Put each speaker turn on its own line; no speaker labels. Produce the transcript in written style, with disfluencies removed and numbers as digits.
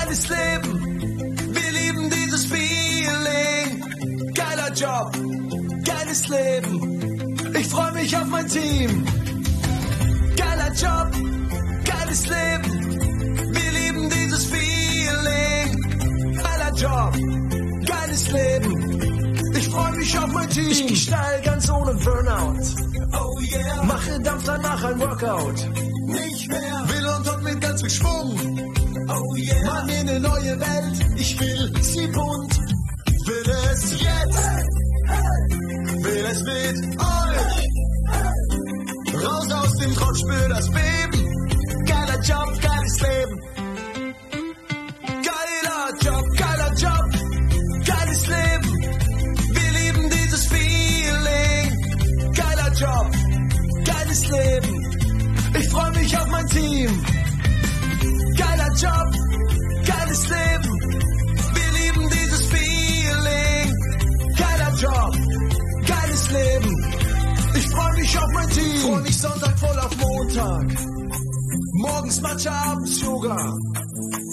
geiles Leben. Wir lieben dieses Feeling. Geiler Job, geiles Leben. Ich freu mich auf mein Team. Geiler Job, geiles Leben. Wir lieben dieses Feeling. Geiler Job, geiles Leben. Ich freu mich auf mein Team. Ich geh steil, ganz ohne Burnout. Oh yeah. Mache Dampf danach ein Workout. Nicht mehr. Will und tot mit ganz viel Schwung. Oh yeah. Mann in eine neue Welt. Ich will sie bunt. Will es jetzt. Will es mit euch. Raus aus dem Trott, spür das Beben. Geiler Job, geiles Leben. Geiler Job, geiles Leben. Wir lieben dieses Feeling. Geiler Job, geiles Leben. Ich freu mich auf mein Team. Geiler Job, geiles Leben. Wir lieben dieses Feeling. Geiler Job, geiles Leben. Ich freu mich auf mein Team. Freu mich Sonntag voll auf Montag. Morgens Matcha, abends Yoga.